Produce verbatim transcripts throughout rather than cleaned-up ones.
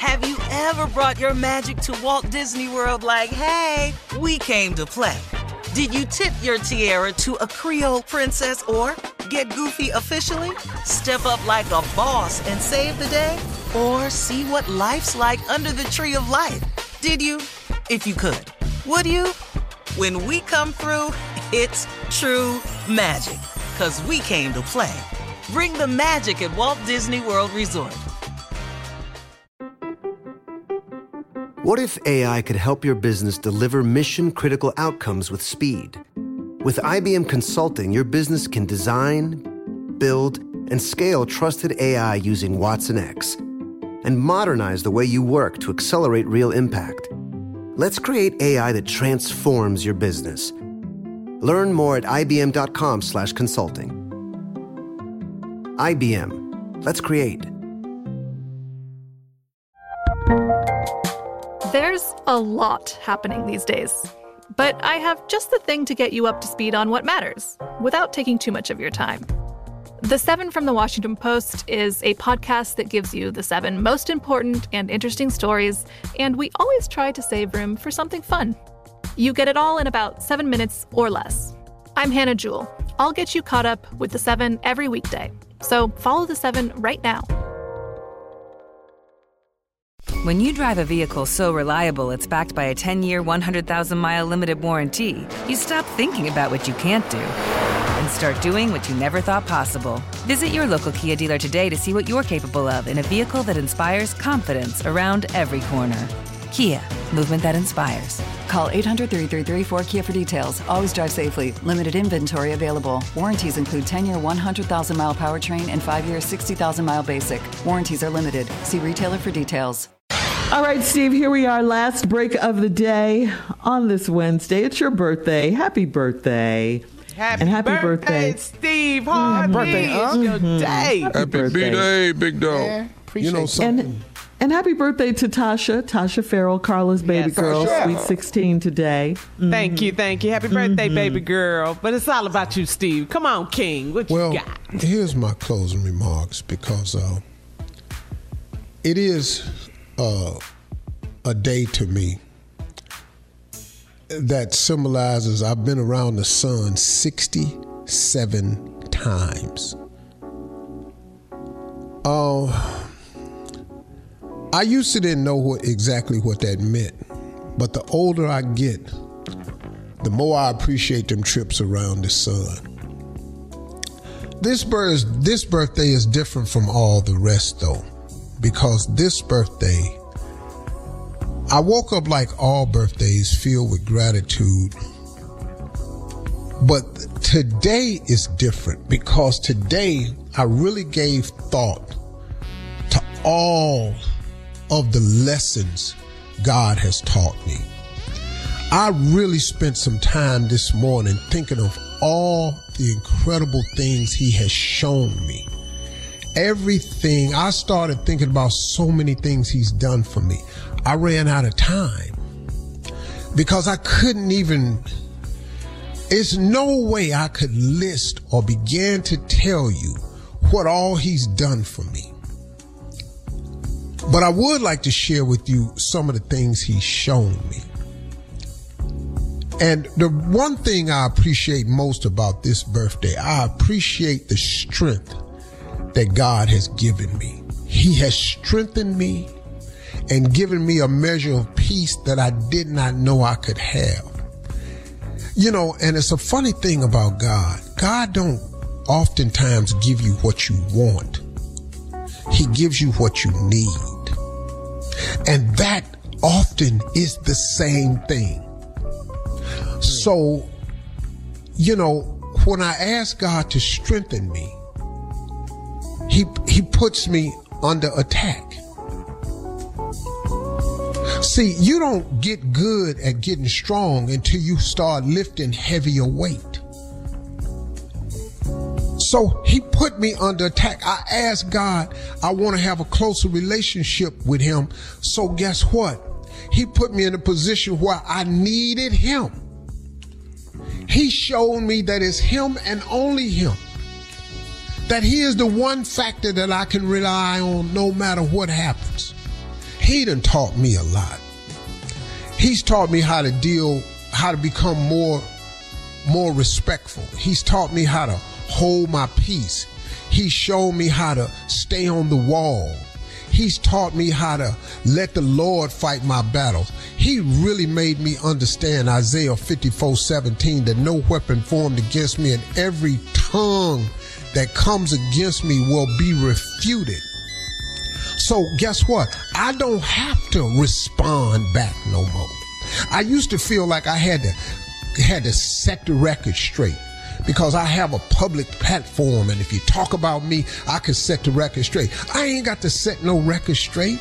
Have you ever brought your magic to Walt Disney World like, hey, we came to play? Did you tip your tiara to a Creole princess or get goofy officially? Step up like a boss and save the day? Or see what life's like under the tree of life? Did you? If you could. Would you? When we come through, it's true magic. 'Cause we came to play. Bring the magic at Walt Disney World Resort. What if A I could help your business deliver mission-critical outcomes with speed? With I B M Consulting, your business can design, build, and scale trusted A I using Watson X and modernize the way you work to accelerate real impact. Let's create A I that transforms your business. Learn more at ibm.com slash consulting. I B M. Let's create. There's a lot happening these days, but I have just the thing to get you up to speed on what matters without taking too much of your time. The Seven from the Washington Post is a podcast that gives you the seven most important and interesting stories, and we always try to save room for something fun. You get it all in about seven minutes or less. I'm Hannah Jewell. I'll get you caught up with the Seven every weekday. So follow the Seven right now. When you drive a vehicle so reliable it's backed by a ten-year, one hundred thousand mile limited warranty, you stop thinking about what you can't do and start doing what you never thought possible. Visit your local Kia dealer today to see what you're capable of in a vehicle that inspires confidence around every corner. Kia, movement that inspires. Call eight hundred, three three three, four K I A for details. Always drive safely. Limited inventory available. Warranties include ten-year, one hundred thousand mile powertrain and five-year, sixty thousand mile basic. Warranties are limited. See retailer for details. All right, Steve, here we are, last break of the day on this Wednesday. It's your birthday. Happy birthday. Happy, and happy birthday, birthday, Steve Harvey. birthday, huh? It's your Mm-hmm. day. Happy, Happy birthday. B-Day, big dog. Yeah, you know something. And, and happy birthday to Tasha, Tasha Farrell, Carla's baby Yes, girl, Tasha. sweet sixteen today. Mm-hmm. Thank you, thank you. Happy birthday, baby girl. But it's all about you, Steve. Come on, King. What well, you got? Here's my closing remarks because uh, it is uh, a day to me that symbolizes I've been around the sun sixty-seven times. Uh, I used to didn't know what exactly what that meant, but the older I get, the more I appreciate them trips around the sun. This birth, this birthday is different from all the rest though, because this birthday, I woke up like all birthdays filled with gratitude, but today is different because today I really gave thought to all of the lessons God has taught me. I really spent some time this morning thinking of all the incredible things He has shown me. Everything, I started thinking about so many things He's done for me. I ran out of time because I couldn't even, there's no way I could list or begin to tell you what all He's done for me. But I would like to share with you some of the things He's shown me. And the one thing I appreciate most about this birthday, I appreciate the strength that God has given me. He has strengthened me and given me a measure of peace that I did not know I could have. You know, and it's a funny thing about God. God don't oftentimes give you what you want. He gives you what you need. And that often is the same thing. So, you know, when I ask God to strengthen me, He, he puts me under attack. See, you don't get good at getting strong until you start lifting heavier weight. So He put me under attack. I asked God, I want to have a closer relationship with Him. So guess what? He put me in a position where I needed Him. He showed me that it's Him and only Him. That He is the one factor that I can rely on no matter what happens. he done taught me a lot. He's taught me how to deal, how to become more, more respectful. He's taught me how to hold my peace. He showed me how to stay on the wall. He's taught me how to let the Lord fight my battles. He really made me understand Isaiah fifty-four seventeen, that no weapon formed against me and every tongue that comes against me will be refuted. So guess what? I don't have to respond back no more. I used to feel like I had to, had to set the record straight, because I have a public platform, and if you talk about me, I can set the record straight. I ain't got to set no record straight.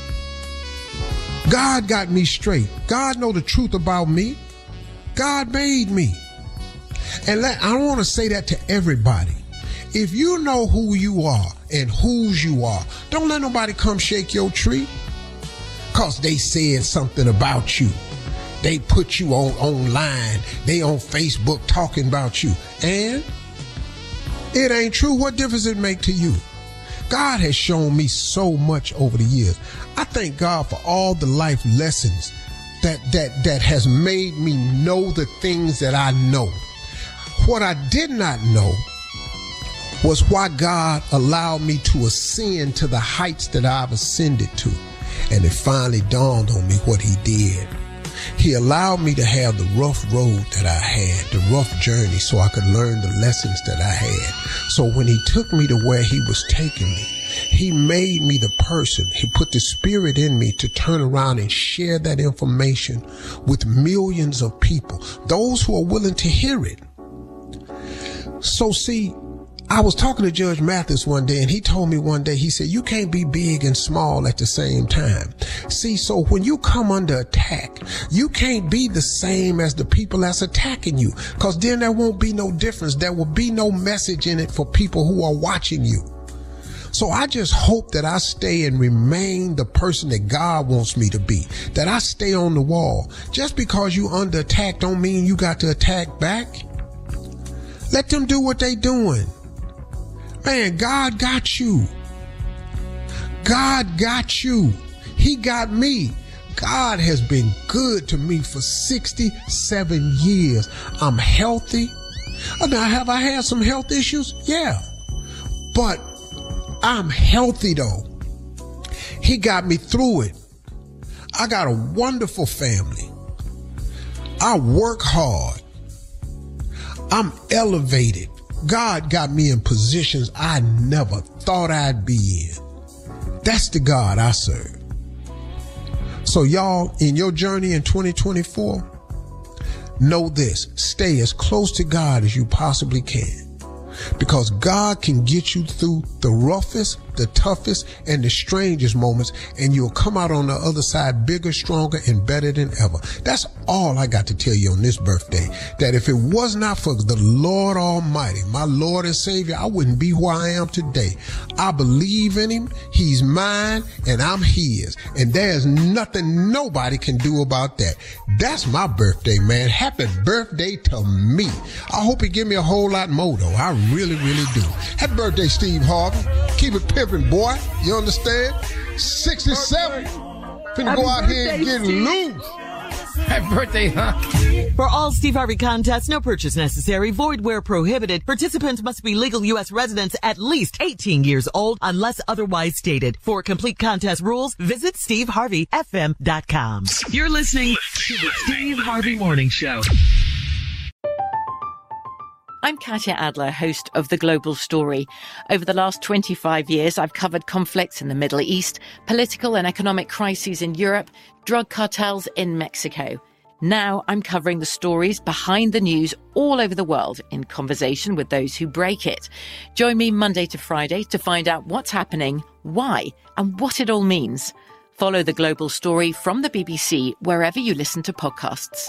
God got me straight. God know the truth about me. God made me. And let, I want to say that to everybody. If you know who you are and whose you are, don't let nobody come shake your tree because they said something about you. They put you on online. They on Facebook talking about you. And it ain't true. What difference it make to you? God has shown me so much over the years. I thank God for all the life lessons that, that, that has made me know the things that I know. What I did not know was why God allowed me to ascend to the heights that I've ascended to. And it finally dawned on me what he did. He allowed me to have the rough road that I had, the rough journey, so I could learn the lessons that I had. So when he took me to where he was taking me, he made me the person. He put the spirit in me to turn around and share that information with millions of people, those who are willing to hear it. So see, I was talking to Judge Mathis one day, and he told me one day, he said, you can't be big and small at the same time. See, so when you come under attack, you can't be the same as the people that's attacking you, because then there won't be no difference. There will be no message in it for people who are watching you. So I just hope that I stay and remain the person that God wants me to be, that I stay on the wall. Just because you under attack don't mean you got to attack back. Let them do what they doing. Man, God got you. God got you. He got me. God has been good to me for sixty-seven years. I'm healthy. Now, have I had some health issues? Yeah. But I'm healthy though. He got me through it. I got a wonderful family. I work hard. I'm elevated. God got me in positions I never thought I'd be in. That's the God I serve. So y'all, in your journey in twenty twenty-four, know this: stay as close to God as you possibly can, because God can get you through the roughest, the toughest, and the strangest moments, and you'll come out on the other side bigger, stronger, and better than ever. That's all I got to tell you on this birthday, that if it was not for the Lord Almighty, my Lord and Savior, I wouldn't be who I am today. I believe in him. He's mine, and I'm his. And there's nothing nobody can do about that. That's my birthday, man. Happy birthday to me. I hope he give me a whole lot more, though. I really, really do. Happy birthday, Steve Harvey. Keep it pimpin', boy. You understand? sixty-seven. Finna go out here and get loose. Happy birthday, huh? For all Steve Harvey contests, no purchase necessary, void where prohibited. Participants must be legal U S residents at least eighteen years old unless otherwise stated. For complete contest rules, visit steve harvey f m dot com. You're listening to the Steve Harvey Morning Show. I'm Katya Adler, host of The Global Story. Over the last twenty-five years, I've covered conflicts in the Middle East, political and economic crises in Europe, drug cartels in Mexico. Now I'm covering the stories behind the news all over the world in conversation with those who break it. Join me Monday to Friday to find out what's happening, why, and what it all means. Follow The Global Story from the B B C wherever you listen to podcasts.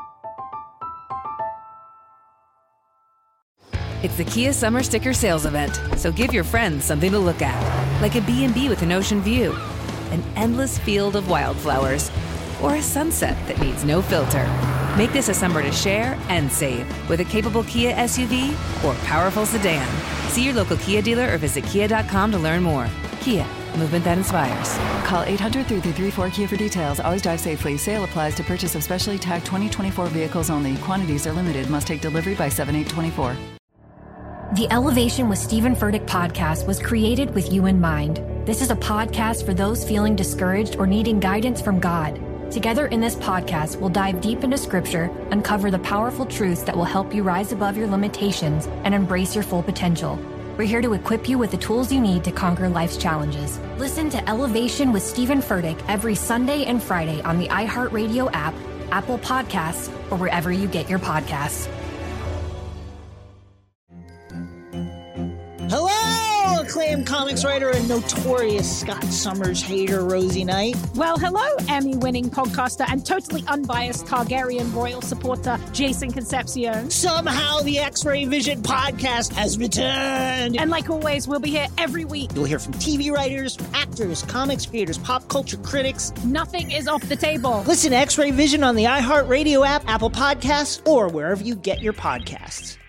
It's the Kia Summer Sticker Sales Event, so give your friends something to look at, like a B and B with an ocean view, an endless field of wildflowers, or a sunset that needs no filter. Make this a summer to share and save with a capable Kia S U V or powerful sedan. See your local Kia dealer or visit kia dot com to learn more. Kia, Movement that inspires. Call eight hundred, three three three, four K I A for details. Always drive safely. Sale applies to purchase of specially tagged twenty twenty-four vehicles only. Quantities are limited. Must take delivery by seven eight twenty-four. The Elevation with Stephen Furtick podcast was created with you in mind. This is a podcast for those feeling discouraged or needing guidance from God. Together in this podcast, we'll dive deep into scripture, uncover the powerful truths that will help you rise above your limitations and embrace your full potential. We're here to equip you with the tools you need to conquer life's challenges. Listen to Elevation with Stephen Furtick every Sunday and Friday on the iHeartRadio app, Apple Podcasts, or wherever you get your podcasts. Hello, acclaimed comics writer and notorious Scott Summers hater, Rosie Knight. Well, hello, Emmy-winning podcaster and totally unbiased Targaryen royal supporter, Jason Concepcion. Somehow the X-Ray Vision podcast has returned. And like always, we'll be here every week. You'll hear from T V writers, actors, comics creators, pop culture critics. Nothing is off the table. Listen to X-Ray Vision on the iHeartRadio app, Apple Podcasts, or wherever you get your podcasts.